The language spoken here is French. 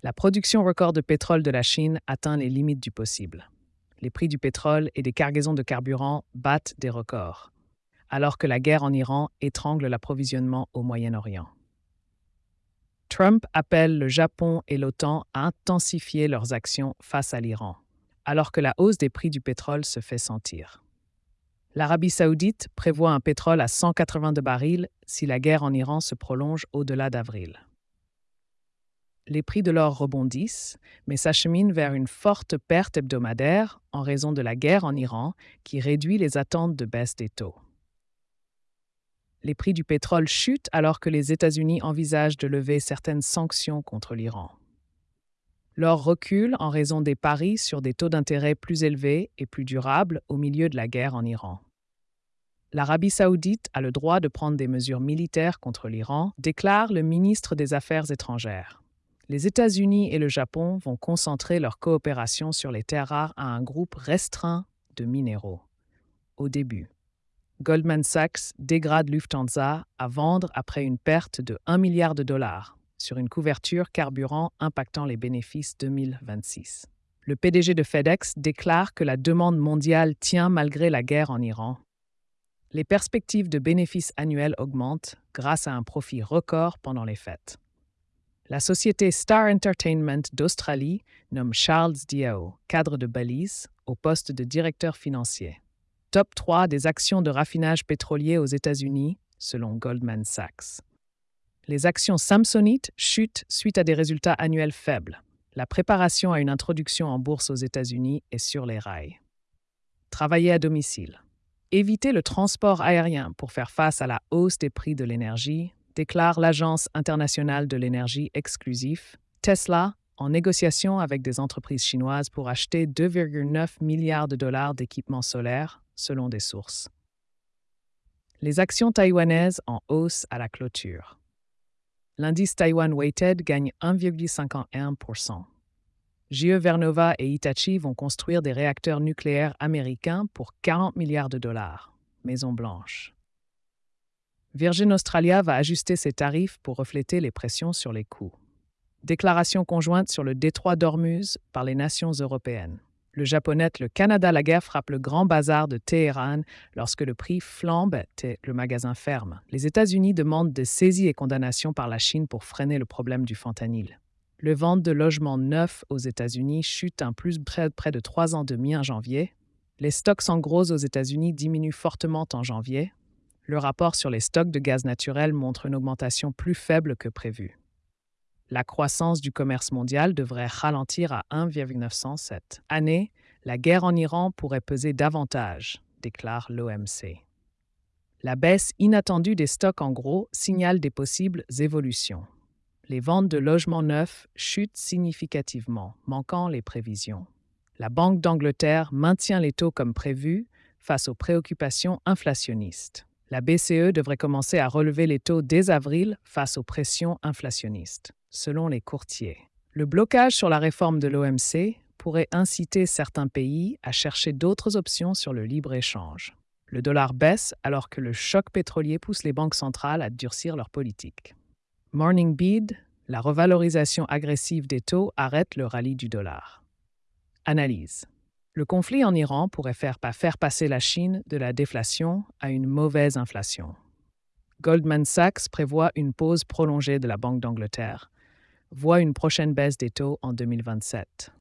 La production record de pétrole de la Chine atteint les limites du possible. Les prix du pétrole et des cargaisons de carburant battent des records, alors que la guerre en Iran étrangle l'approvisionnement au Moyen-Orient. Trump appelle le Japon et l'OTAN à intensifier leurs actions face à l'Iran, alors que la hausse des prix du pétrole se fait sentir. L'Arabie saoudite prévoit un pétrole à 182 barils si la guerre en Iran se prolonge au-delà d'avril. Les prix de l'or rebondissent, mais s'acheminent vers une forte perte hebdomadaire en raison de la guerre en Iran qui réduit les attentes de baisse des taux. Les prix du pétrole chutent alors que les États-Unis envisagent de lever certaines sanctions contre l'Iran. L'or recule en raison des paris sur des taux d'intérêt plus élevés et plus durables au milieu de la guerre en Iran. L'Arabie saoudite a le droit de prendre des mesures militaires contre l'Iran, déclare le ministre des Affaires étrangères. Les États-Unis et le Japon vont concentrer leur coopération sur les terres rares à un groupe restreint de minéraux. Au début, Goldman Sachs dégrade Lufthansa à vendre après une perte de 1 milliard de dollars sur une couverture carburant impactant les bénéfices 2026. Le PDG de FedEx déclare que la demande mondiale tient malgré la guerre en Iran. Les perspectives de bénéfices annuels augmentent grâce à un profit record pendant les fêtes. La société Star Entertainment d'Australie nomme Charles Diao, cadre de Balise, au poste de directeur financier. Top 3 des actions de raffinage pétrolier aux États-Unis, selon Goldman Sachs. Les actions Samsonite chutent suite à des résultats annuels faibles. La préparation à une introduction en bourse aux États-Unis est sur les rails. Travailler à domicile. Éviter le transport aérien pour faire face à la hausse des prix de l'énergie, déclare l'Agence internationale de l'énergie exclusive, Tesla, en négociation avec des entreprises chinoises pour acheter 2,9 milliards de dollars d'équipements solaires, selon des sources. Les actions taïwanaises en hausse à la clôture. L'indice Taiwan Weighted gagne 1,51%. GE Vernova et Hitachi vont construire des réacteurs nucléaires américains pour 40 milliards de dollars. Maison-Blanche. Virgin Australia va ajuster ses tarifs pour refléter les pressions sur les coûts. Déclaration conjointe sur le détroit d'Ormuz par les nations européennes. Le Japonais, le Canada, la guerre frappe le grand bazar de Téhéran lorsque le prix flambe et le magasin ferme. Les États-Unis demandent des saisies et condamnations par la Chine pour freiner le problème du fentanyl. Le vente de logements neufs aux États-Unis chute un plus près de 3 ans et demi en janvier. Les stocks en gros aux États-Unis diminuent fortement en janvier. Le rapport sur les stocks de gaz naturel montre une augmentation plus faible que prévu. La croissance du commerce mondial devrait ralentir à 1,907. Année, la guerre en Iran pourrait peser davantage, déclare l'OMC. La baisse inattendue des stocks en gros signale des possibles évolutions. Les ventes de logements neufs chutent significativement, manquant les prévisions. La Banque d'Angleterre maintient les taux comme prévu face aux préoccupations inflationnistes. La BCE devrait commencer à relever les taux dès avril face aux pressions inflationnistes, selon les courtiers. Le blocage sur la réforme de l'OMC pourrait inciter certains pays à chercher d'autres options sur le libre-échange. Le dollar baisse alors que le choc pétrolier pousse les banques centrales à durcir leur politique. Morning Bid, la revalorisation agressive des taux arrête le rallye du dollar. Analyse. Le conflit en Iran pourrait faire passer la Chine de la déflation à une mauvaise inflation. Goldman Sachs prévoit une pause prolongée de la Banque d'Angleterre, voit une prochaine baisse des taux en 2027.